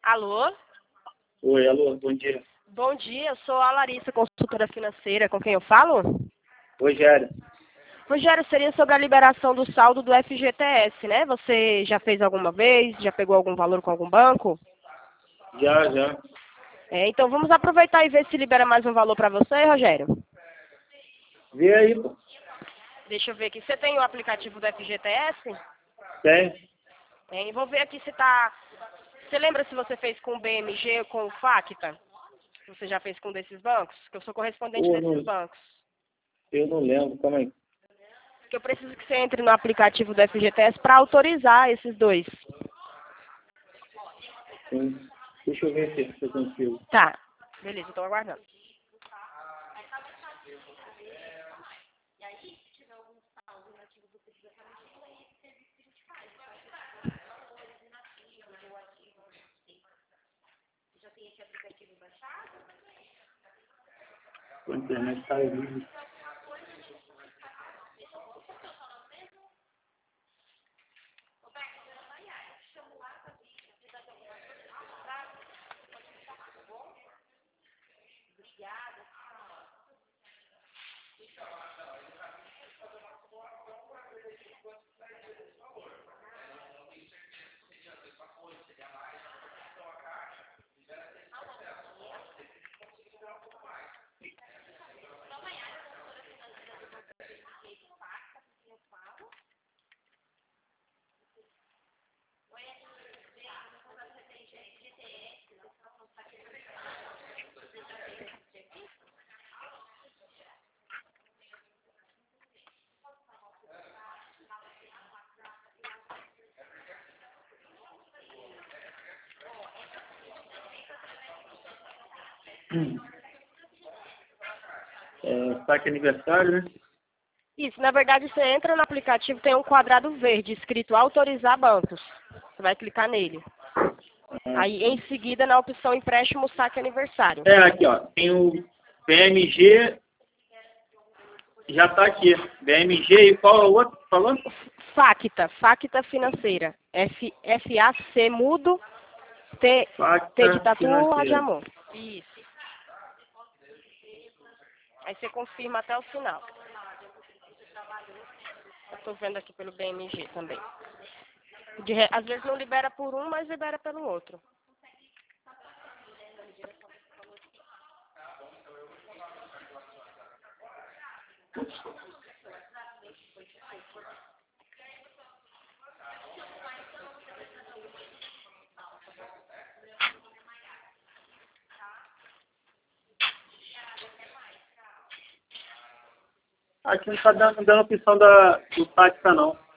Alô? Oi, alô, bom dia. Bom dia, eu sou a Larissa, consultora financeira, com quem eu falo? Rogério. Rogério, seria sobre a liberação do saldo do FGTS, né? Você já fez alguma vez? Já pegou algum valor com algum banco? Já. Então vamos aproveitar e ver se libera mais um valor para você, Rogério. Vê aí, pô. Deixa eu ver aqui. Você tem o aplicativo do FGTS? Tem? Vou ver aqui se tá... Você lembra se você fez com o BMG ou com o Facta? Você já fez com um desses bancos? Que eu sou correspondente Pô, desses bancos. eu não lembro, calma aí. Porque eu preciso que você entre no aplicativo do FGTS para autorizar esses dois. Sim. Deixa eu ver se eu consigo. Tá. Beleza, estou aguardando. A internet tá horrível. Saque aniversário, né? Isso, na verdade você entra no aplicativo, tem um quadrado verde escrito autorizar bancos. Você vai clicar nele. Aí em seguida na opção empréstimo saque aniversário. Aqui, ó. Tem o BMG. Já tá aqui. BMG e qual é o outro? Falando? Facta financeira. F-A-C mudo, T de tatu, A de amor. Isso. Aí você confirma até o final. Eu tô vendo aqui pelo BMG também. Às vezes não libera por um, mas libera pelo outro. Aqui não tá dando opção do Facta, não.